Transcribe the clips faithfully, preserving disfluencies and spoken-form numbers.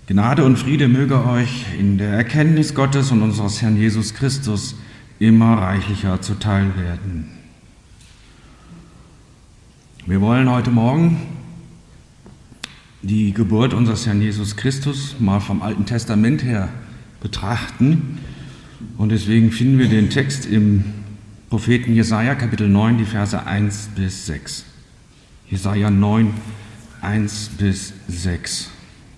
Gnade und Friede möge euch in der Erkenntnis Gottes und unseres Herrn Jesus Christus immer reichlicher zuteil werden. Wir wollen heute Morgen die Geburt unseres Herrn Jesus Christus mal vom Alten Testament her betrachten. Und deswegen finden wir den Text im Propheten Jesaja, Kapitel neun, die Verse eins bis sechs. Jesaja neun, eins bis sechs.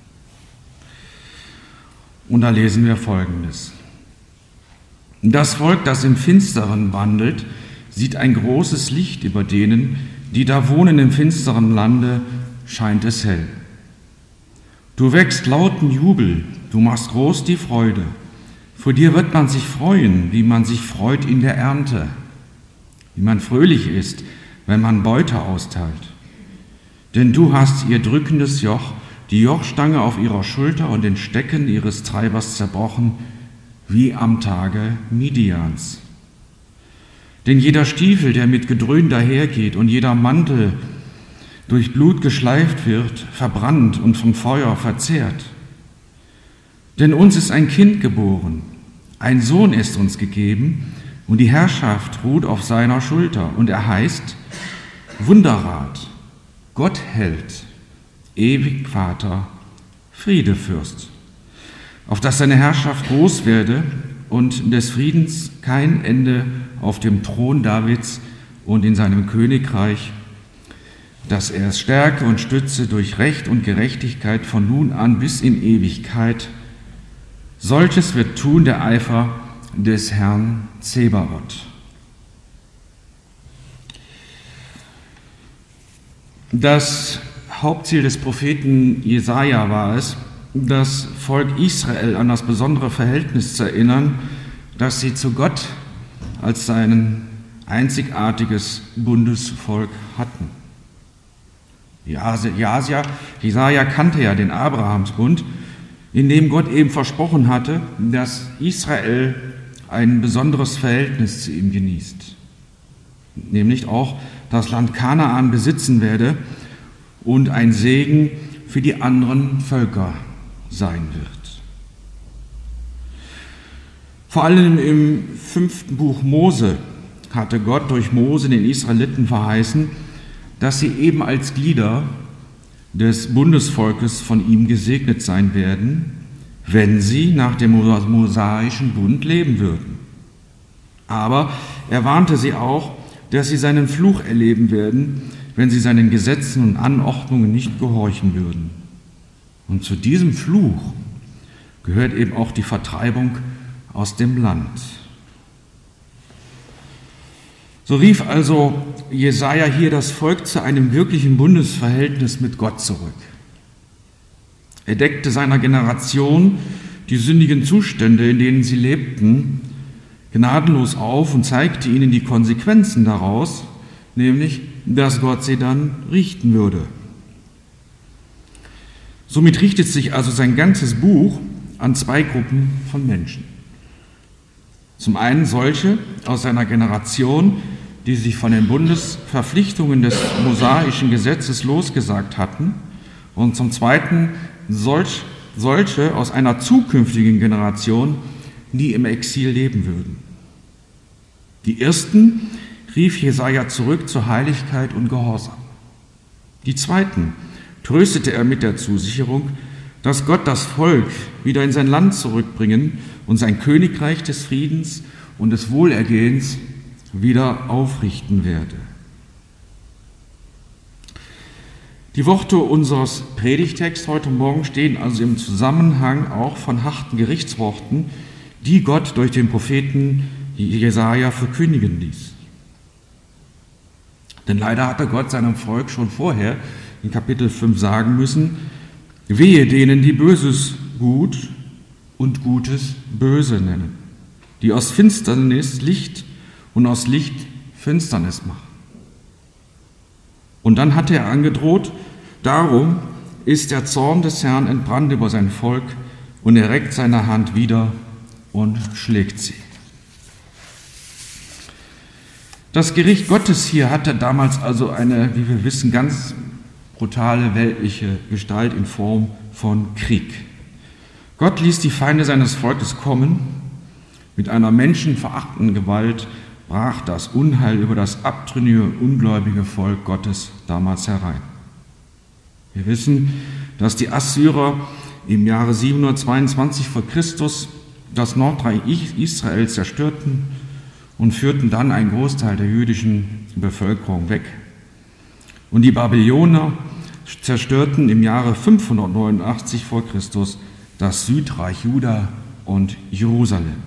Und da lesen wir Folgendes. Das Volk, das im Finsteren wandelt, sieht ein großes Licht über denen, die da wohnen im finsteren Lande, scheint es hell. Du wächst lauten Jubel, du machst groß die Freude. Vor dir wird man sich freuen, wie man sich freut in der Ernte, wie man fröhlich ist, wenn man Beute austeilt. Denn du hast ihr drückendes Joch, die Jochstange auf ihrer Schulter und den Stecken ihres Treibers zerbrochen, wie am Tage Midians. Denn jeder Stiefel, der mit Gedröhn dahergeht, und jeder Mantel durch Blut geschleift wird, verbrannt und vom Feuer verzehrt. Denn uns ist ein Kind geboren, ein Sohn ist uns gegeben, und die Herrschaft ruht auf seiner Schulter, und er heißt Wunderrat, Gottheld, ewig Vater, Friedefürst, auf dass seine Herrschaft groß werde und des Friedens kein Ende auf dem Thron Davids und in seinem Königreich, dass er es stärke und stütze durch Recht und Gerechtigkeit von nun an bis in Ewigkeit. Solches wird tun der Eifer des Herrn Zebaoth. Das Hauptziel des Propheten Jesaja war es, das Volk Israel an das besondere Verhältnis zu erinnern, das sie zu Gott als sein einzigartiges Bundesvolk hatten. Jesaja kannte ja den Abrahamsbund, in dem Gott eben versprochen hatte, dass Israel ein besonderes Verhältnis zu ihm genießt, nämlich auch das Land Kanaan besitzen werde und ein Segen für die anderen Völker sein wird. Vor allem im fünften Buch Mose hatte Gott durch Mose den Israeliten verheißen, dass sie eben als Glieder des Bundesvolkes von ihm gesegnet sein werden, wenn sie nach dem mosaischen Bund leben würden. Aber er warnte sie auch, dass sie seinen Fluch erleben werden, wenn sie seinen Gesetzen und Anordnungen nicht gehorchen würden. Und zu diesem Fluch gehört eben auch die Vertreibung aus dem Land. So rief also Jesaja hier das Volk zu einem wirklichen Bundesverhältnis mit Gott zurück. Er deckte seiner Generation die sündigen Zustände, in denen sie lebten, gnadenlos auf und zeigte ihnen die Konsequenzen daraus, nämlich, dass Gott sie dann richten würde. Somit richtet sich also sein ganzes Buch an zwei Gruppen von Menschen. Zum einen solche aus seiner Generation, die sich von den Bundesverpflichtungen des mosaischen Gesetzes losgesagt hatten, und zum zweiten solch, solche aus einer zukünftigen Generation, die im Exil leben würden. Die ersten rief Jesaja zurück zur Heiligkeit und Gehorsam. Die zweiten tröstete er mit der Zusicherung, dass Gott das Volk wieder in sein Land zurückbringen und sein Königreich des Friedens und des Wohlergehens wieder aufrichten werde. Die Worte unseres Predigtexts heute Morgen stehen also im Zusammenhang auch von harten Gerichtsworten, die Gott durch den Propheten Jesaja verkündigen ließ. Denn leider hatte Gott seinem Volk schon vorher in Kapitel fünf sagen müssen: Wehe denen, die Böses gut und Gutes böse nennen, die aus Finsternis Licht und aus Licht Finsternis machen. Und dann hatte er angedroht: Darum ist der Zorn des Herrn entbrannt über sein Volk, und er reckt seine Hand wieder und schlägt sie. Das Gericht Gottes hier hatte damals also eine, wie wir wissen, ganz brutale weltliche Gestalt in Form von Krieg. Gott ließ die Feinde seines Volkes kommen. Mit einer menschenverachtenden Gewalt brach das Unheil über das abtrünnige und ungläubige Volk Gottes damals herein. Wir wissen, dass die Assyrer im Jahre siebenhundertzweiundzwanzig vor Christus das Nordreich Israel zerstörten und führten dann einen Großteil der jüdischen Bevölkerung weg. Und die Babylonier zerstörten im Jahre fünfhundertneunundachtzig vor Christus das Südreich Juda und Jerusalem.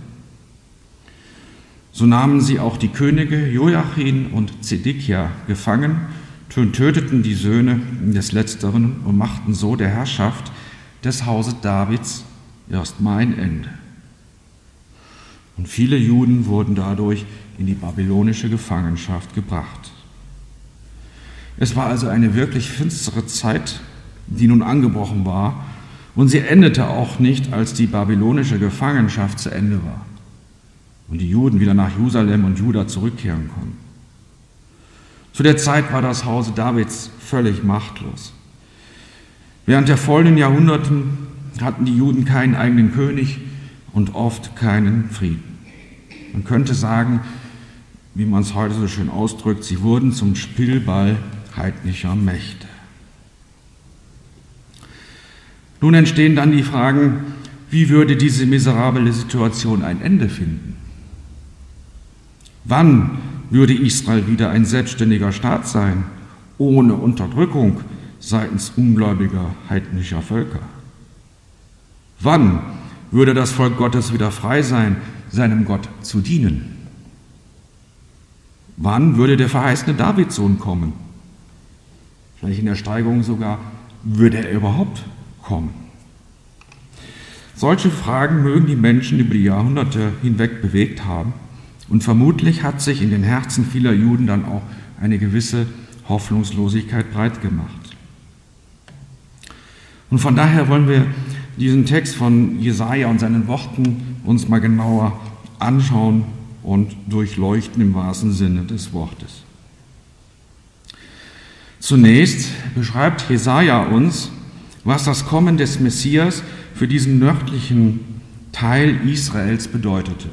So nahmen sie auch die Könige Joachim und Zedekia gefangen und töteten die Söhne des Letzteren und machten so der Herrschaft des Hauses Davids erstmal ein Ende. Und viele Juden wurden dadurch in die babylonische Gefangenschaft gebracht. Es war also eine wirklich finstere Zeit, die nun angebrochen war, und sie endete auch nicht, als die babylonische Gefangenschaft zu Ende war und die Juden wieder nach Jerusalem und Juda zurückkehren konnten. Zu der Zeit war das Haus Davids völlig machtlos. Während der folgenden Jahrhunderten hatten die Juden keinen eigenen König und oft keinen Frieden. Man könnte sagen, wie man es heute so schön ausdrückt, sie wurden zum Spielball heidnischer Mächte. Nun entstehen dann die Fragen, wie würde diese miserable Situation ein Ende finden? Wann würde Israel wieder ein selbstständiger Staat sein, ohne Unterdrückung seitens ungläubiger heidnischer Völker? Wann würde das Volk Gottes wieder frei sein, seinem Gott zu dienen? Wann würde der verheißene Davidssohn kommen? Vielleicht in der Steigerung sogar, würde er überhaupt kommen? Solche Fragen mögen die Menschen über die Jahrhunderte hinweg bewegt haben, und vermutlich hat sich in den Herzen vieler Juden dann auch eine gewisse Hoffnungslosigkeit breit gemacht. Und von daher wollen wir diesen Text von Jesaja und seinen Worten uns mal genauer anschauen und durchleuchten im wahrsten Sinne des Wortes. Zunächst beschreibt Jesaja uns, was das Kommen des Messias für diesen nördlichen Teil Israels bedeutete.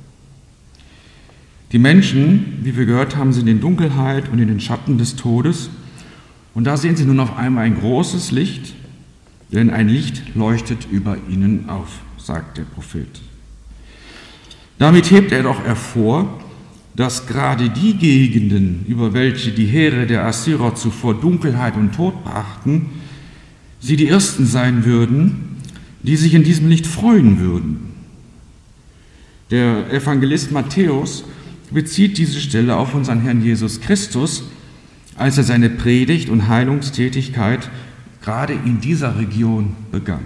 Die Menschen, wie wir gehört haben, sind in Dunkelheit und in den Schatten des Todes. Und da sehen sie nun auf einmal ein großes Licht, denn ein Licht leuchtet über ihnen auf, sagt der Prophet. Damit hebt er doch hervor, dass gerade die Gegenden, über welche die Heere der Assyrer zuvor Dunkelheit und Tod brachten, sie die Ersten sein würden, die sich in diesem Licht freuen würden. Der Evangelist Matthäus bezieht diese Stelle auf unseren Herrn Jesus Christus, als er seine Predigt und Heilungstätigkeit gerade in dieser Region begann.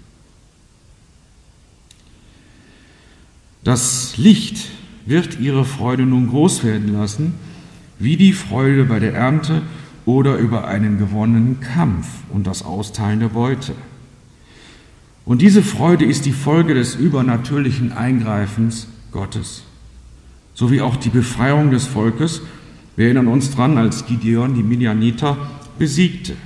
Das Licht wird ihre Freude nun groß werden lassen, wie die Freude bei der Ernte oder über einen gewonnenen Kampf und das Austeilen der Beute. Und diese Freude ist die Folge des übernatürlichen Eingreifens Gottes, sowie auch die Befreiung des Volkes. Wir erinnern uns dran, als Gideon die Midianiter besiegte.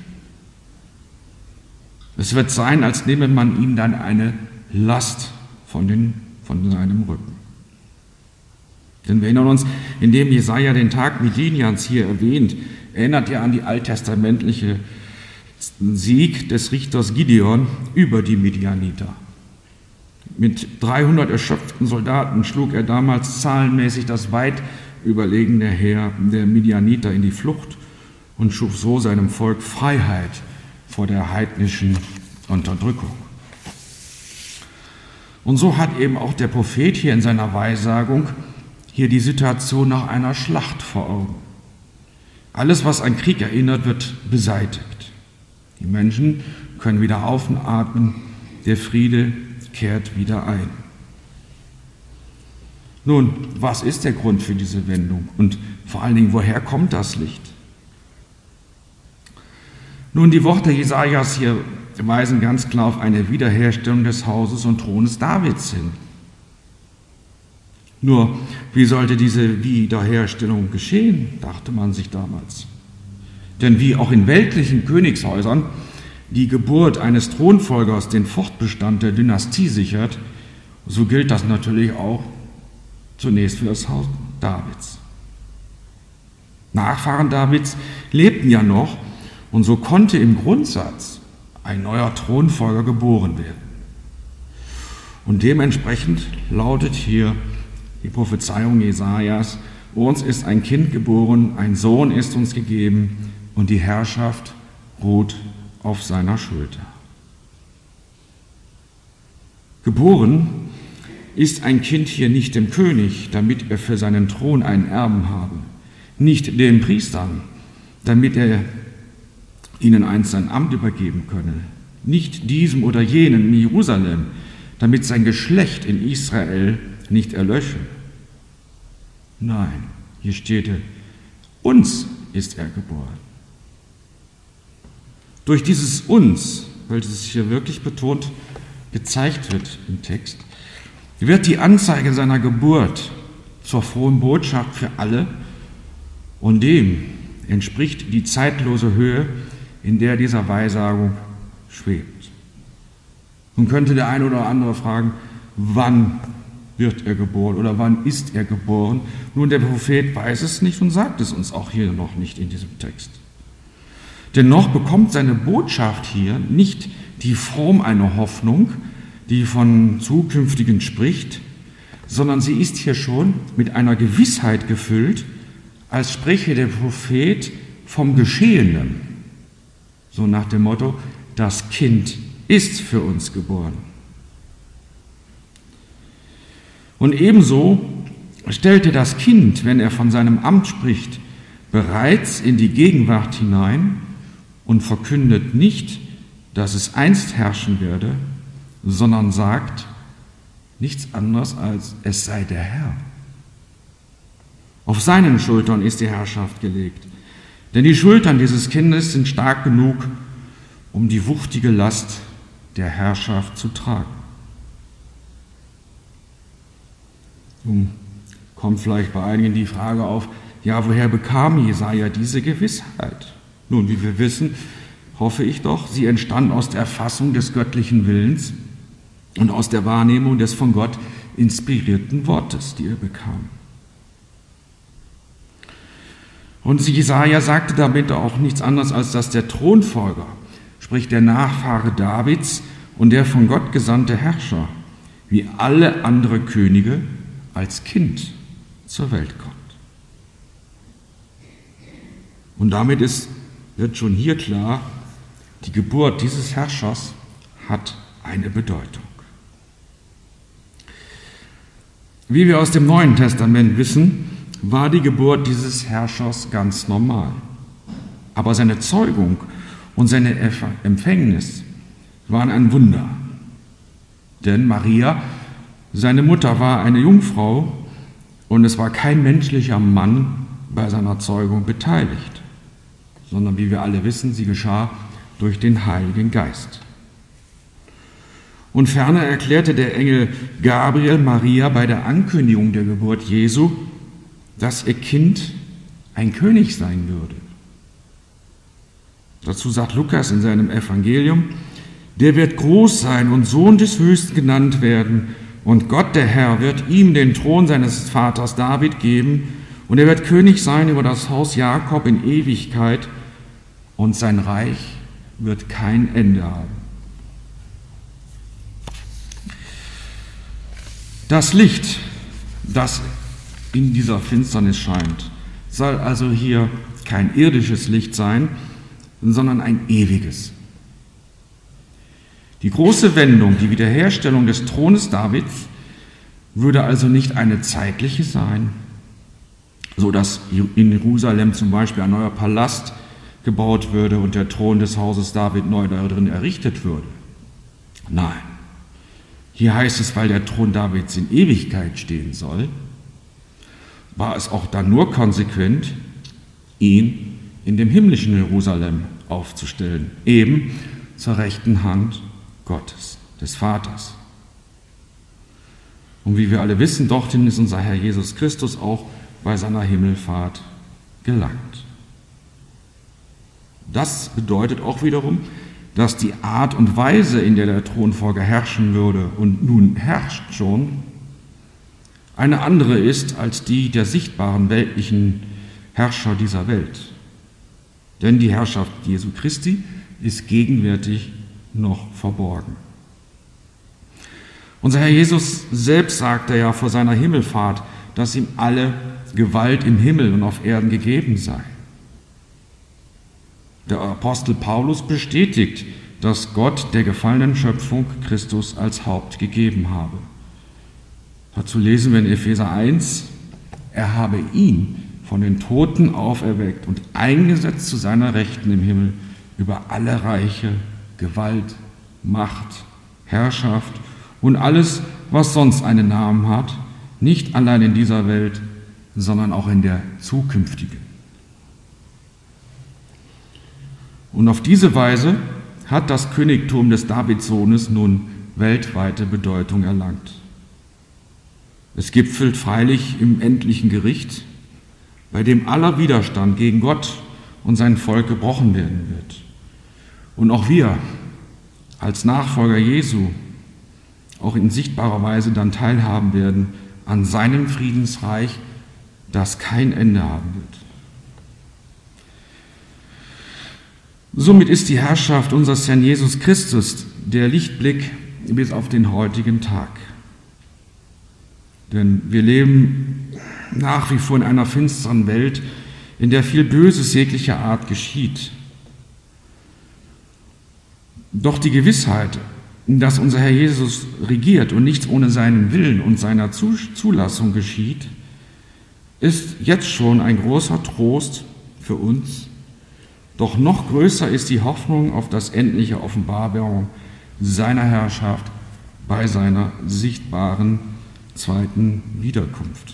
Es wird sein, als nehme man ihnen dann eine Last von, den, von seinem Rücken. Denn wir erinnern uns, indem Jesaja den Tag Midians hier erwähnt, erinnert er an die alttestamentliche Sieg des Richters Gideon über die Midianiter. Mit dreihundert erschöpften Soldaten schlug er damals zahlenmäßig das weit überlegene Heer der Midianiter in die Flucht und schuf so seinem Volk Freiheit vor der heidnischen Unterdrückung. Und so hat eben auch der Prophet hier in seiner Weissagung hier die Situation nach einer Schlacht vor Augen. Alles, was an Krieg erinnert, wird beseitigt. Die Menschen können wieder aufatmen, der Friede kehrt wieder ein. Nun, was ist der Grund für diese Wendung und vor allen Dingen, woher kommt das Licht? Nun, die Worte Jesajas hier weisen ganz klar auf eine Wiederherstellung des Hauses und Thrones Davids hin. Nur, wie sollte diese Wiederherstellung geschehen, dachte man sich damals. Denn wie auch in weltlichen Königshäusern die Geburt eines Thronfolgers den Fortbestand der Dynastie sichert, so gilt das natürlich auch zunächst für das Haus Davids. Nachfahren Davids lebten ja noch und so konnte im Grundsatz ein neuer Thronfolger geboren werden. Und dementsprechend lautet hier die Prophezeiung Jesajas: Uns ist ein Kind geboren, ein Sohn ist uns gegeben und die Herrschaft ruht auf seiner Schulter. Geboren ist ein Kind hier nicht dem König, damit er für seinen Thron einen Erben habe, nicht den Priestern, damit er ihnen einst sein Amt übergeben könne, nicht diesem oder jenem in Jerusalem, damit sein Geschlecht in Israel nicht erlösche. Nein, hier steht, uns ist er geboren. Durch dieses uns, welches hier wirklich betont gezeigt wird im Text, wird die Anzeige seiner Geburt zur frohen Botschaft für alle und dem entspricht die zeitlose Höhe, in der dieser Weissagung schwebt. Nun könnte der eine oder andere fragen, wann wird er geboren oder wann ist er geboren? Nun, der Prophet weiß es nicht und sagt es uns auch hier noch nicht in diesem Text. Dennoch bekommt seine Botschaft hier nicht die Form einer Hoffnung, die von Zukünftigen spricht, sondern sie ist hier schon mit einer Gewissheit gefüllt, als spreche der Prophet vom Geschehenen. So nach dem Motto, das Kind ist für uns geboren. Und ebenso stellte das Kind, wenn er von seinem Amt spricht, bereits in die Gegenwart hinein und verkündet nicht, dass es einst herrschen werde, sondern sagt nichts anderes als, es sei der Herr. Auf seinen Schultern ist die Herrschaft gelegt, denn die Schultern dieses Kindes sind stark genug, um die wuchtige Last der Herrschaft zu tragen. Nun kommt vielleicht bei einigen die Frage auf, ja, woher bekam Jesaja diese Gewissheit? Nun, wie wir wissen, hoffe ich doch, sie entstand aus der Erfassung des göttlichen Willens und aus der Wahrnehmung des von Gott inspirierten Wortes, die er bekam. Und Jesaja sagte damit auch nichts anderes, als dass der Thronfolger, sprich der Nachfahre Davids und der von Gott gesandte Herrscher, wie alle andere Könige als Kind zur Welt kommt. Und damit ist, wird schon hier klar, die Geburt dieses Herrschers hat eine Bedeutung. Wie wir aus dem Neuen Testament wissen, war die Geburt dieses Herrschers ganz normal. Aber seine Zeugung und seine Empfängnis waren ein Wunder. Denn Maria, seine Mutter, war eine Jungfrau und es war kein menschlicher Mann bei seiner Zeugung beteiligt, sondern wie wir alle wissen, sie geschah durch den Heiligen Geist. Und ferner erklärte der Engel Gabriel Maria bei der Ankündigung der Geburt Jesu, dass ihr Kind ein König sein würde. Dazu sagt Lukas in seinem Evangelium, der wird groß sein und Sohn des Höchsten genannt werden, und Gott, der Herr, wird ihm den Thron seines Vaters David geben, und er wird König sein über das Haus Jakob in Ewigkeit, und sein Reich wird kein Ende haben. Das Licht, das in dieser Finsternis scheint, soll also hier kein irdisches Licht sein, sondern ein ewiges. Die große Wendung, die Wiederherstellung des Thrones Davids, würde also nicht eine zeitliche sein, so dass in Jerusalem zum Beispiel ein neuer Palast gebaut würde und der Thron des Hauses David neu darin errichtet würde. Nein, hier heißt es, weil der Thron Davids in Ewigkeit stehen soll, war es auch dann nur konsequent, ihn in dem himmlischen Jerusalem aufzustellen, eben zur rechten Hand Gottes, des Vaters. Und wie wir alle wissen, dorthin ist unser Herr Jesus Christus auch bei seiner Himmelfahrt gelangt. Das bedeutet auch wiederum, dass die Art und Weise, in der der Thronfolger herrschen würde und nun herrscht schon, eine andere ist als die der sichtbaren weltlichen Herrscher dieser Welt. Denn die Herrschaft Jesu Christi ist gegenwärtig noch verborgen. Unser Herr Jesus selbst sagte ja vor seiner Himmelfahrt, dass ihm alle Gewalt im Himmel und auf Erden gegeben sei. Der Apostel Paulus bestätigt, dass Gott der gefallenen Schöpfung Christus als Haupt gegeben habe. Dazu lesen wir in Epheser eins, er habe ihn von den Toten auferweckt und eingesetzt zu seiner Rechten im Himmel über alle Reiche, Gewalt, Macht, Herrschaft und alles, was sonst einen Namen hat, nicht allein in dieser Welt, sondern auch in der zukünftigen. Und auf diese Weise hat das Königtum des Davidssohnes nun weltweite Bedeutung erlangt. Es gipfelt freilich im endlichen Gericht, bei dem aller Widerstand gegen Gott und sein Volk gebrochen werden wird. Und auch wir als Nachfolger Jesu auch in sichtbarer Weise dann teilhaben werden an seinem Friedensreich, das kein Ende haben wird. Somit ist die Herrschaft unseres Herrn Jesus Christus der Lichtblick bis auf den heutigen Tag. Denn wir leben nach wie vor in einer finsteren Welt, in der viel Böses jeglicher Art geschieht. Doch die Gewissheit, dass unser Herr Jesus regiert und nichts ohne seinen Willen und seiner Zulassung geschieht, ist jetzt schon ein großer Trost für uns. Doch noch größer ist die Hoffnung auf das endliche Offenbarung seiner Herrschaft bei seiner sichtbaren zweiten Wiederkunft.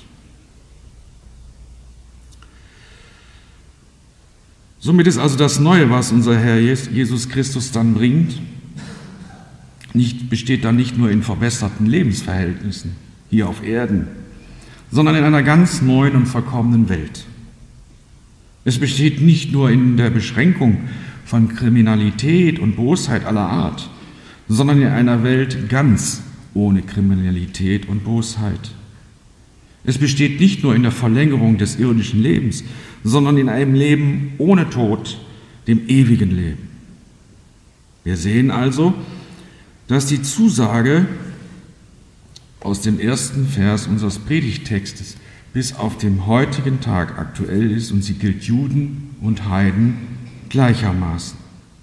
Somit ist also das Neue, was unser Herr Jesus Christus dann bringt, nicht, besteht dann nicht nur in verbesserten Lebensverhältnissen hier auf Erden, sondern in einer ganz neuen und verkommenen Welt. Es besteht nicht nur in der Beschränkung von Kriminalität und Bosheit aller Art, sondern in einer Welt ganz ohne Kriminalität und Bosheit. Es besteht nicht nur in der Verlängerung des irdischen Lebens, sondern in einem Leben ohne Tod, dem ewigen Leben. Wir sehen also, dass die Zusage aus dem ersten Vers unseres Predigttextes bis auf den heutigen Tag aktuell ist und sie gilt Juden und Heiden gleichermaßen.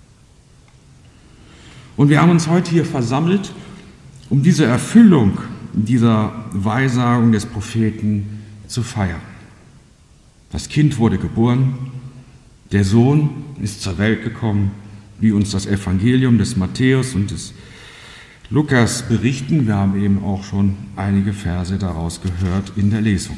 Und wir haben uns heute hier versammelt, um diese Erfüllung dieser Weissagung des Propheten zu feiern. Das Kind wurde geboren, der Sohn ist zur Welt gekommen, wie uns das Evangelium des Matthäus und des Lukas berichten. Wir haben eben auch schon einige Verse daraus gehört in der Lesung.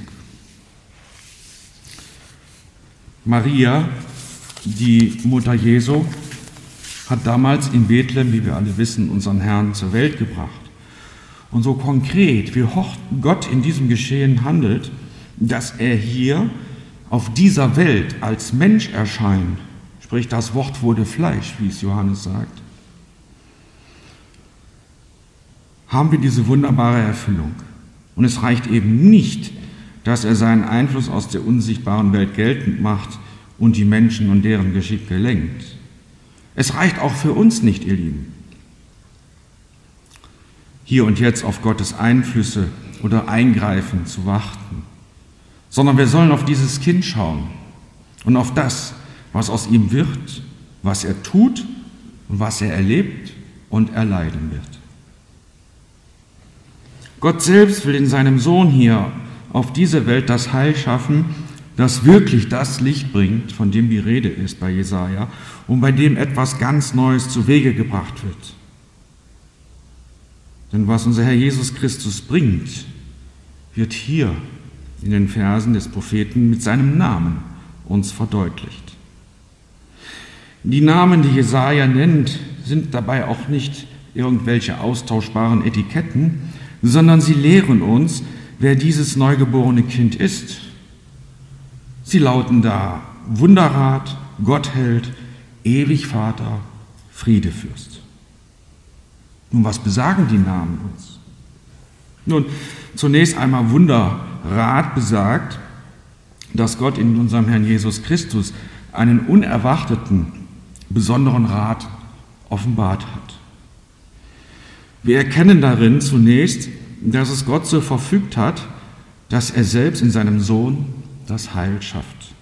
Maria, die Mutter Jesu, hat damals in Bethlehem, wie wir alle wissen, unseren Herrn zur Welt gebracht. Und so konkret, wie Gott in diesem Geschehen handelt, dass er hier auf dieser Welt als Mensch erscheint, sprich das Wort wurde Fleisch, wie es Johannes sagt, haben wir diese wunderbare Erfüllung. Und es reicht eben nicht, dass er seinen Einfluss aus der unsichtbaren Welt geltend macht und die Menschen und deren Geschicke lenkt. Es reicht auch für uns nicht, ihr Lieben, hier und jetzt auf Gottes Einflüsse oder Eingreifen zu warten, sondern wir sollen auf dieses Kind schauen und auf das, was aus ihm wird, was er tut und was er erlebt und erleiden wird. Gott selbst will in seinem Sohn hier auf diese Welt das Heil schaffen, das wirklich das Licht bringt, von dem die Rede ist bei Jesaja und bei dem etwas ganz Neues zu Wege gebracht wird. Denn was unser Herr Jesus Christus bringt, wird hier in den Versen des Propheten mit seinem Namen uns verdeutlicht. Die Namen, die Jesaja nennt, sind dabei auch nicht irgendwelche austauschbaren Etiketten, sondern sie lehren uns, wer dieses neugeborene Kind ist. Sie lauten da Wunderrat, Gottheld, Ewigvater, Friedefürst. Nun, was besagen die Namen uns? Nun, zunächst einmal Wunderrat besagt, dass Gott in unserem Herrn Jesus Christus einen unerwarteten, besonderen Rat offenbart hat. Wir erkennen darin zunächst, dass es Gott so verfügt hat, dass er selbst in seinem Sohn das Heil schafft.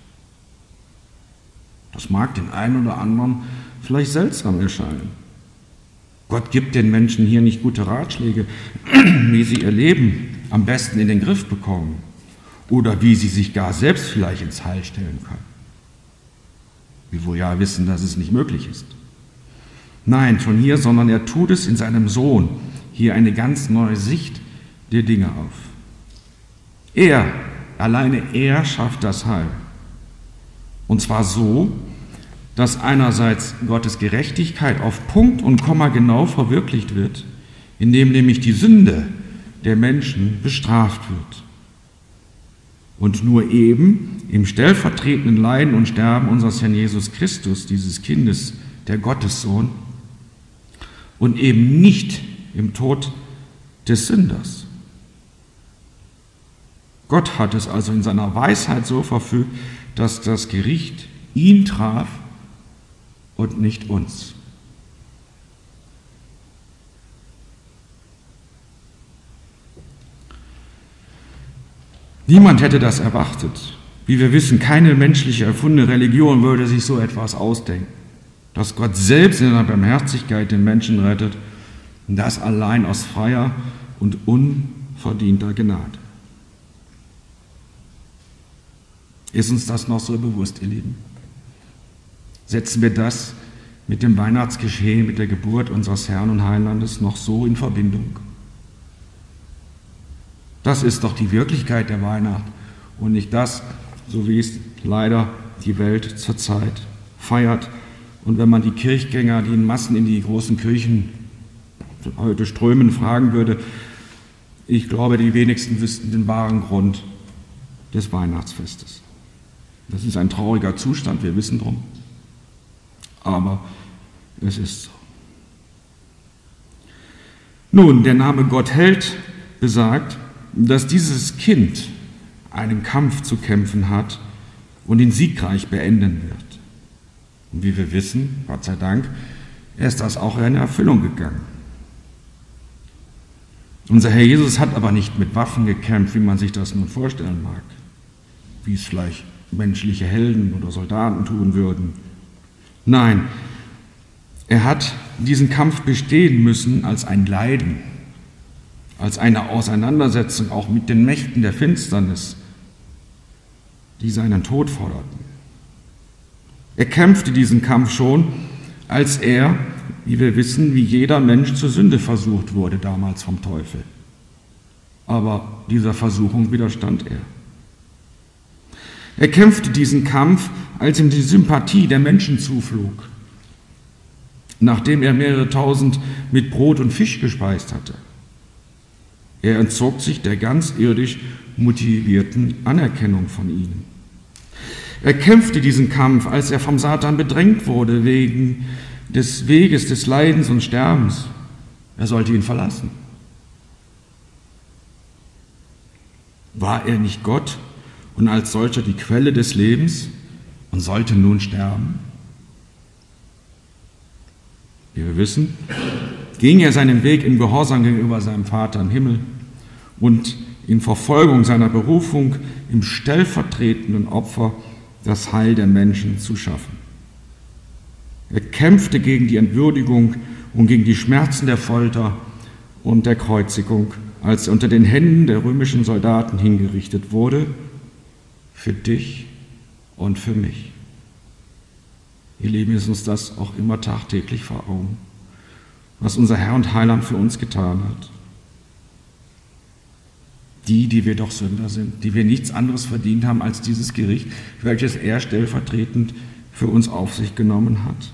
Das mag den einen oder anderen vielleicht seltsam erscheinen. Gott gibt den Menschen hier nicht gute Ratschläge, wie sie ihr Leben am besten in den Griff bekommen oder wie sie sich gar selbst vielleicht ins Heil stellen können. Wir wohl ja wissen, dass es nicht möglich ist. Nein, von hier, sondern er tut es in seinem Sohn, hier eine ganz neue Sicht der Dinge auf. Er, alleine er schafft das Heil. Und zwar so, dass einerseits Gottes Gerechtigkeit auf Punkt und Komma genau verwirklicht wird, indem nämlich die Sünde der Menschen bestraft wird. Und nur eben im stellvertretenden Leiden und Sterben unseres Herrn Jesus Christus, dieses Kindes, der Gottessohn, und eben nicht im Tod des Sünders. Gott hat es also in seiner Weisheit so verfügt, dass das Gericht ihn traf und nicht uns. Niemand hätte das erwartet. Wie wir wissen, keine menschliche erfundene Religion würde sich so etwas ausdenken. Dass Gott selbst in seiner Barmherzigkeit den Menschen rettet, und das allein aus freier und unverdienter Gnade. Ist uns das noch so bewusst, ihr Lieben? Setzen wir das mit dem Weihnachtsgeschehen, mit der Geburt unseres Herrn und Heilandes noch so in Verbindung? Das ist doch die Wirklichkeit der Weihnacht und nicht das, so wie es leider die Welt zurzeit feiert. Und wenn man die Kirchgänger, die in Massen in die großen Kirchen heute strömen, fragen würde, ich glaube, die wenigsten wüssten den wahren Grund des Weihnachtsfestes. Das ist ein trauriger Zustand, wir wissen drum. Aber es ist so. Nun, der Name Gott hält besagt, dass dieses Kind einen Kampf zu kämpfen hat und ihn siegreich beenden wird. Und wie wir wissen, Gott sei Dank, ist das auch in Erfüllung gegangen. Unser Herr Jesus hat aber nicht mit Waffen gekämpft, wie man sich das nun vorstellen mag, wie es vielleicht menschliche Helden oder Soldaten tun würden. Nein, er hat diesen Kampf bestehen müssen als ein Leiden, als eine Auseinandersetzung auch mit den Mächten der Finsternis, die seinen Tod forderten. Er kämpfte diesen Kampf schon, als er, wie wir wissen, wie jeder Mensch zur Sünde versucht wurde, damals vom Teufel. Aber dieser Versuchung widerstand er. Er kämpfte diesen Kampf, als ihm die Sympathie der Menschen zuflog, nachdem er mehrere tausend mit Brot und Fisch gespeist hatte. Er entzog sich der ganz irdisch motivierten Anerkennung von ihnen. Er kämpfte diesen Kampf, als er vom Satan bedrängt wurde wegen des Weges des Leidens und Sterbens. Er sollte ihn verlassen. War er nicht Gott und als solcher die Quelle des Lebens und sollte nun sterben? Wie wir wissen, ging er seinen Weg im Gehorsam gegenüber seinem Vater im Himmel und in Verfolgung seiner Berufung im stellvertretenden Opfer das Heil der Menschen zu schaffen. Er kämpfte gegen die Entwürdigung und gegen die Schmerzen der Folter und der Kreuzigung, als er unter den Händen der römischen Soldaten hingerichtet wurde, für dich und für mich. Ihr Lieben, ist uns das auch immer tagtäglich vor Augen, was unser Herr und Heiland für uns getan hat. Die, die wir doch Sünder sind, die wir nichts anderes verdient haben als dieses Gericht, welches er stellvertretend für uns auf sich genommen hat.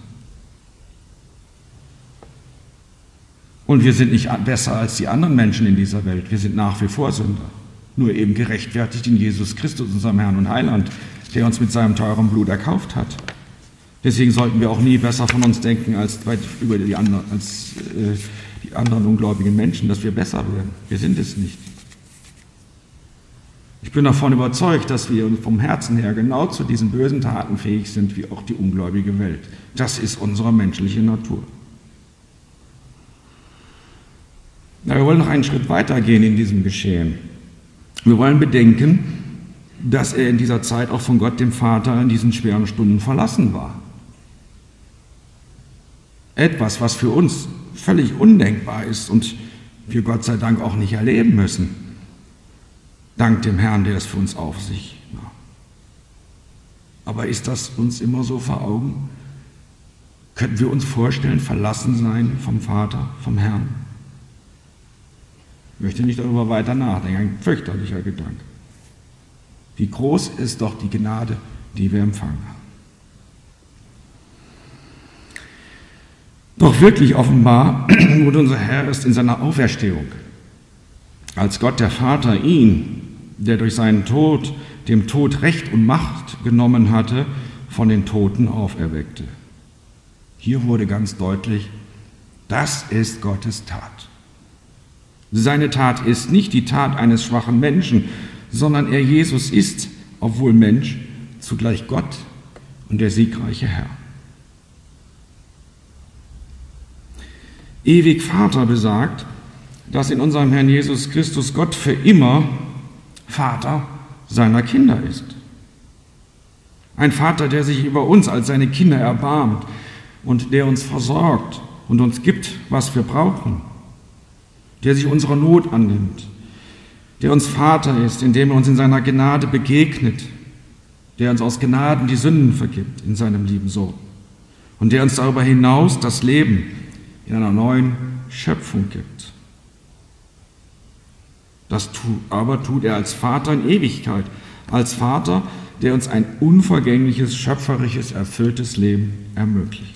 Und wir sind nicht besser als die anderen Menschen in dieser Welt. Wir sind nach wie vor Sünder, nur eben gerechtfertigt in Jesus Christus, unserem Herrn und Heiland, der uns mit seinem teuren Blut erkauft hat, Deswegen sollten wir auch nie besser von uns denken als über die anderen, als äh, die anderen ungläubigen Menschen, dass wir besser werden. Wir sind es nicht. Ich bin davon überzeugt, dass wir vom Herzen her genau zu diesen bösen Taten fähig sind, wie auch die ungläubige Welt. Das ist unsere menschliche Natur. Ja, wir wollen noch einen Schritt weitergehen in diesem Geschehen. Wir wollen bedenken, dass er in dieser Zeit auch von Gott, dem Vater, in diesen schweren Stunden verlassen war. Etwas, was für uns völlig undenkbar ist und wir Gott sei Dank auch nicht erleben müssen. Dank dem Herrn, der es für uns auf sich nahm. Aber ist das uns immer so vor Augen? Könnten wir uns vorstellen, verlassen sein vom Vater, vom Herrn? Ich möchte nicht darüber weiter nachdenken, ein fürchterlicher Gedanke. Wie groß ist doch die Gnade, die wir empfangen haben. Doch wirklich offenbar wurde unser Herr erst in seiner Auferstehung, als Gott der Vater ihn, der durch seinen Tod dem Tod Recht und Macht genommen hatte, von den Toten auferweckte. Hier wurde ganz deutlich, das ist Gottes Tat. Seine Tat ist nicht die Tat eines schwachen Menschen, sondern er, Jesus, ist, obwohl Mensch, zugleich Gott und der siegreiche Herr. Ewig Vater besagt, dass in unserem Herrn Jesus Christus Gott für immer Vater seiner Kinder ist. Ein Vater, der sich über uns als seine Kinder erbarmt und der uns versorgt und uns gibt, was wir brauchen, der sich unserer Not annimmt, der uns Vater ist, indem er uns in seiner Gnade begegnet, der uns aus Gnaden die Sünden vergibt in seinem lieben Sohn und der uns darüber hinaus das Leben in einer neuen Schöpfung gibt. Das tu, aber tut er als Vater in Ewigkeit, als Vater, der uns ein unvergängliches, schöpferisches, erfülltes Leben ermöglicht.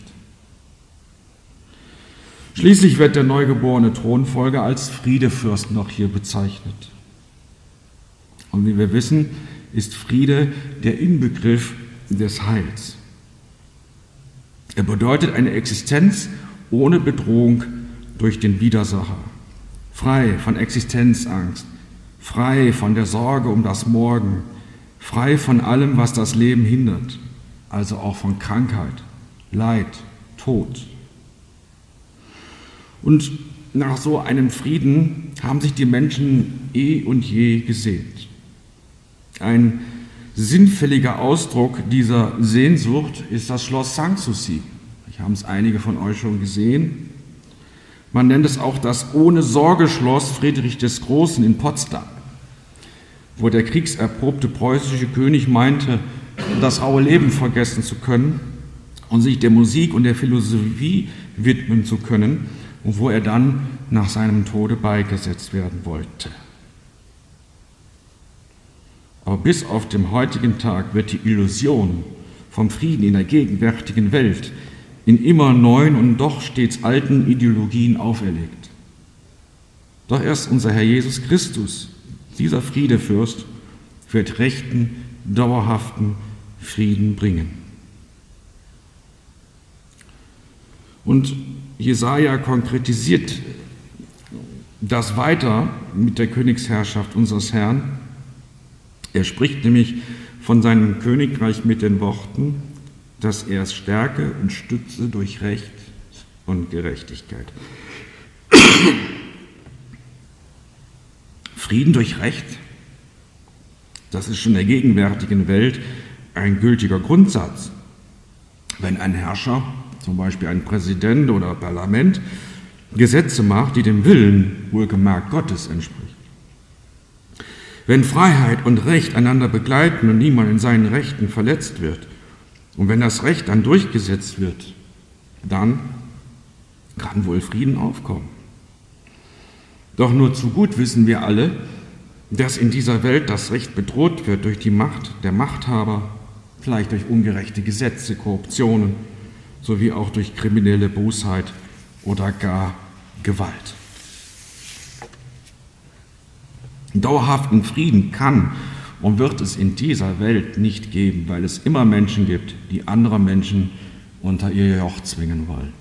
Schließlich wird der neugeborene Thronfolger als Friedefürst noch hier bezeichnet. Und wie wir wissen, ist Friede der Inbegriff des Heils. Er bedeutet eine Existenz ohne Bedrohung durch den Widersacher, frei von Existenzangst, frei von der Sorge um das Morgen, frei von allem, was das Leben hindert, also auch von Krankheit, Leid, Tod. Und nach so einem Frieden haben sich die Menschen eh und je gesehnt. Ein sinnfälliger Ausdruck dieser Sehnsucht ist das Schloss Sanssouci. Ich habe es einige von euch schon gesehen. Man nennt es auch das Ohne-Sorge-Schloss Friedrich des Großen in Potsdam, wo der kriegserprobte preußische König meinte, das raue Leben vergessen zu können und sich der Musik und der Philosophie widmen zu können, und wo er dann nach seinem Tode beigesetzt werden wollte. Aber bis auf den heutigen Tag wird die Illusion vom Frieden in der gegenwärtigen Welt in immer neuen und doch stets alten Ideologien auferlegt. Doch erst unser Herr Jesus Christus, dieser Friedefürst, wird rechten, dauerhaften Frieden bringen. Und Jesaja konkretisiert das weiter mit der Königsherrschaft unseres Herrn. Er spricht nämlich von seinem Königreich mit den Worten, dass er es stärke und stütze durch Recht und Gerechtigkeit. Frieden durch Recht, das ist schon in der gegenwärtigen Welt ein gültiger Grundsatz. Wenn ein Herrscher, zum Beispiel ein Präsident oder Parlament, Gesetze macht, die dem Willen, wohlgemerkt Gottes, entspricht. Wenn Freiheit und Recht einander begleiten und niemand in seinen Rechten verletzt wird, und wenn das Recht dann durchgesetzt wird, dann kann wohl Frieden aufkommen. Doch nur zu gut wissen wir alle, dass in dieser Welt das Recht bedroht wird durch die Macht der Machthaber, vielleicht durch ungerechte Gesetze, Korruptionen, sowie auch durch kriminelle Bosheit oder gar Gewalt. Dauerhaften Frieden kann und wird es in dieser Welt nicht geben, weil es immer Menschen gibt, die andere Menschen unter ihr Joch zwingen wollen.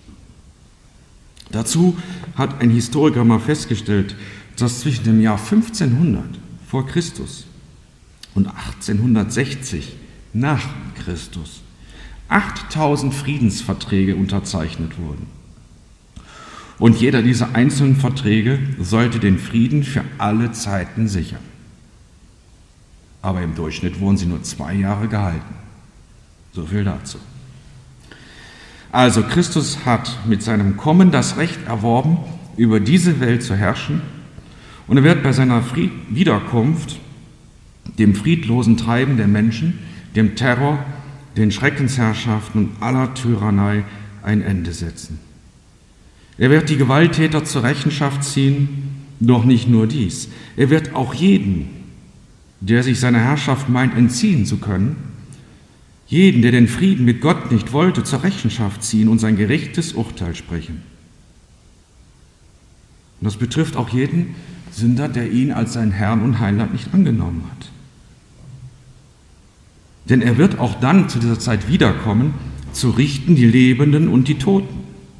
Dazu hat ein Historiker mal festgestellt, dass zwischen dem Jahr fünfzehnhundert vor Christus und achtzehnhundertsechzig nach Christus achttausend Friedensverträge unterzeichnet wurden. Und jeder dieser einzelnen Verträge sollte den Frieden für alle Zeiten sichern. Aber im Durchschnitt wurden sie nur zwei Jahre gehalten. So viel dazu. Also Christus hat mit seinem Kommen das Recht erworben, über diese Welt zu herrschen, und er wird bei seiner Fried- Wiederkunft dem friedlosen Treiben der Menschen, dem Terror, den Schreckensherrschaften und aller Tyrannei ein Ende setzen. Er wird die Gewalttäter zur Rechenschaft ziehen, doch nicht nur dies. Er wird auch jeden, der sich seiner Herrschaft meint, entziehen zu können, jeden, der den Frieden mit Gott nicht wollte, zur Rechenschaft ziehen und sein gerechtes Urteil sprechen. Und das betrifft auch jeden Sünder, der ihn als seinen Herrn und Heiland nicht angenommen hat. Denn er wird auch dann zu dieser Zeit wiederkommen, zu richten die Lebenden und die Toten.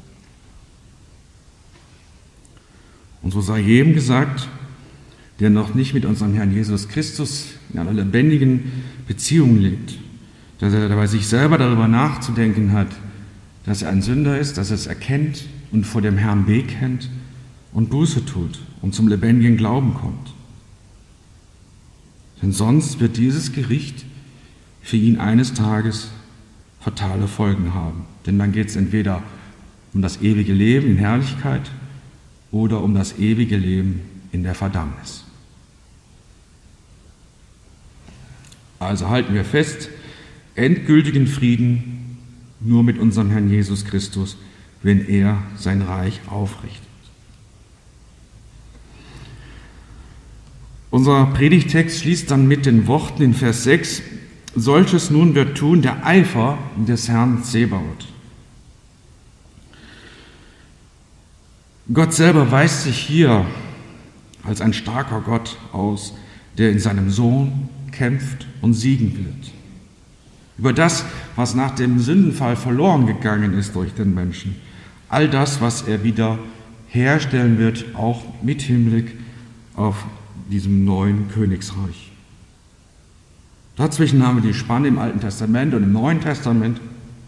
Und so sei jedem gesagt, der noch nicht mit unserem Herrn Jesus Christus in einer lebendigen Beziehung lebt, dass er dabei sich selber darüber nachzudenken hat, dass er ein Sünder ist, dass er es erkennt und vor dem Herrn bekennt und Buße tut und zum lebendigen Glauben kommt. Denn sonst wird dieses Gericht für ihn eines Tages fatale Folgen haben. Denn dann geht es entweder um das ewige Leben in Herrlichkeit oder um das ewige Leben in der Verdammnis. Also halten wir fest, endgültigen Frieden nur mit unserem Herrn Jesus Christus, wenn er sein Reich aufrichtet. Unser Predigtext schließt dann mit den Worten in Vers sechs: Solches nun wird tun der Eifer des Herrn Zebaoth. Gott selber weist sich hier als ein starker Gott aus, der in seinem Sohn kämpft und siegen wird. Über das, was nach dem Sündenfall verloren gegangen ist durch den Menschen. All das, was er wieder herstellen wird, auch mit Hinblick auf diesem neuen Königsreich. Dazwischen haben wir die Spanne im Alten Testament und im Neuen Testament.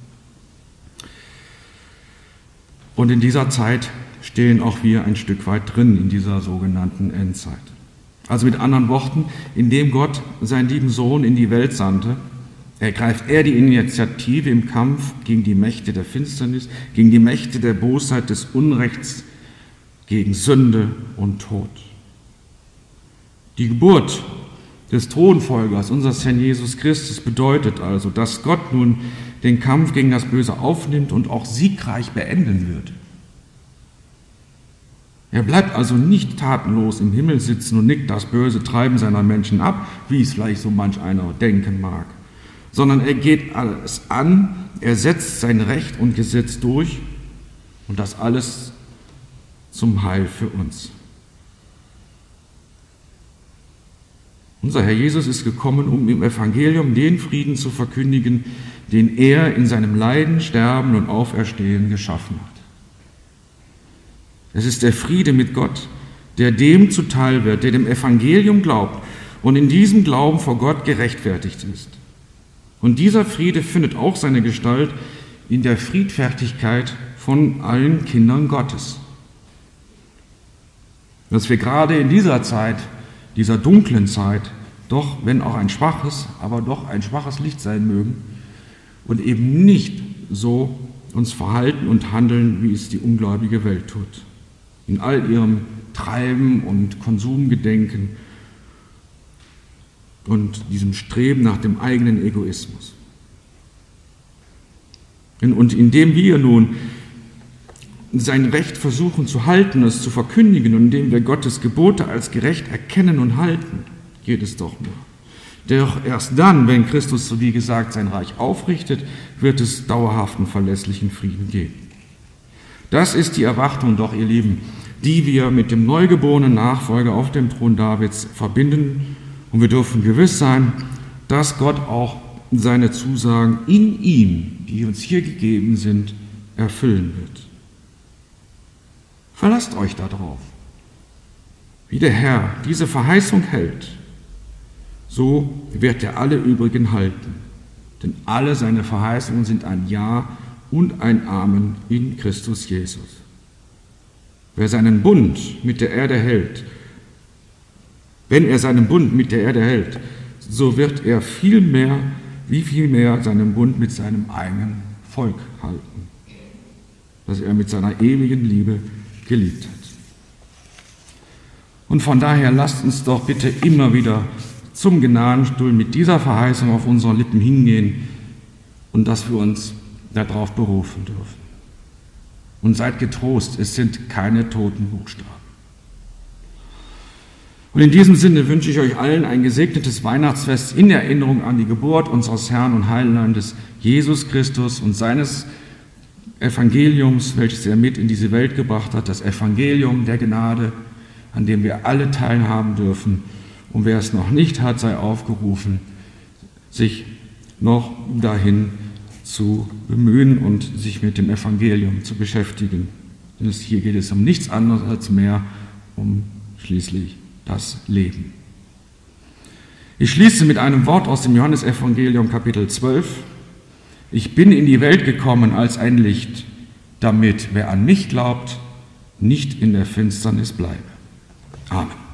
Und in dieser Zeit stehen auch wir ein Stück weit drin, in dieser sogenannten Endzeit. Also mit anderen Worten, indem Gott seinen lieben Sohn in die Welt sandte, ergreift er die Initiative im Kampf gegen die Mächte der Finsternis, gegen die Mächte der Bosheit, des Unrechts, gegen Sünde und Tod. Die Geburt des Thronfolgers, unseres Herrn Jesus Christus, bedeutet also, dass Gott nun den Kampf gegen das Böse aufnimmt und auch siegreich beenden wird. Er bleibt also nicht tatenlos im Himmel sitzen und nickt das böse Treiben seiner Menschen ab, wie es vielleicht so manch einer denken mag, sondern er geht alles an, er setzt sein Recht und Gesetz durch und das alles zum Heil für uns. Unser Herr Jesus ist gekommen, um im Evangelium den Frieden zu verkündigen, den er in seinem Leiden, Sterben und Auferstehen geschaffen hat. Es ist der Friede mit Gott, der dem zuteil wird, der dem Evangelium glaubt und in diesem Glauben vor Gott gerechtfertigt ist. Und dieser Friede findet auch seine Gestalt in der Friedfertigkeit von allen Kindern Gottes. Dass wir gerade in dieser Zeit, dieser dunklen Zeit, doch, wenn auch ein schwaches, aber doch ein schwaches Licht sein mögen und eben nicht so uns verhalten und handeln, wie es die ungläubige Welt tut. In all ihrem Treiben und Konsumgedenken und diesem Streben nach dem eigenen Egoismus. Und indem wir nun sein Recht versuchen zu halten, es zu verkündigen, und indem wir Gottes Gebote als gerecht erkennen und halten, geht es doch nur. Doch erst dann, wenn Christus, so wie gesagt, sein Reich aufrichtet, wird es dauerhaften, verlässlichen Frieden geben. Das ist die Erwartung doch, ihr Lieben, die wir mit dem neugeborenen Nachfolger auf dem Thron Davids verbinden. Und wir dürfen gewiss sein, dass Gott auch seine Zusagen in ihm, die uns hier gegeben sind, erfüllen wird. Verlasst euch darauf. Wie der Herr diese Verheißung hält, so wird er alle übrigen halten. Denn alle seine Verheißungen sind ein Ja und ein Amen in Christus Jesus. Wer seinen Bund mit der Erde hält, wenn er seinen Bund mit der Erde hält, so wird er viel mehr, wie viel mehr seinen Bund mit seinem eigenen Volk halten, das er mit seiner ewigen Liebe geliebt hat. Und von daher lasst uns doch bitte immer wieder zum Gnadenstuhl mit dieser Verheißung auf unseren Lippen hingehen und dass wir uns darauf berufen dürfen. Und seid getrost, es sind keine toten Buchstaben. Und in diesem Sinne wünsche ich euch allen ein gesegnetes Weihnachtsfest in Erinnerung an die Geburt unseres Herrn und Heilandes Jesus Christus und seines Evangeliums, welches er mit in diese Welt gebracht hat, das Evangelium der Gnade, an dem wir alle teilhaben dürfen. Und wer es noch nicht hat, sei aufgerufen, sich noch dahin zu bemühen und sich mit dem Evangelium zu beschäftigen. Denn hier geht es um nichts anderes als mehr um schließlich das Leben. Ich schließe mit einem Wort aus dem Johannesevangelium Kapitel zwölf. Ich bin in die Welt gekommen als ein Licht, damit wer an mich glaubt, nicht in der Finsternis bleibe. Amen.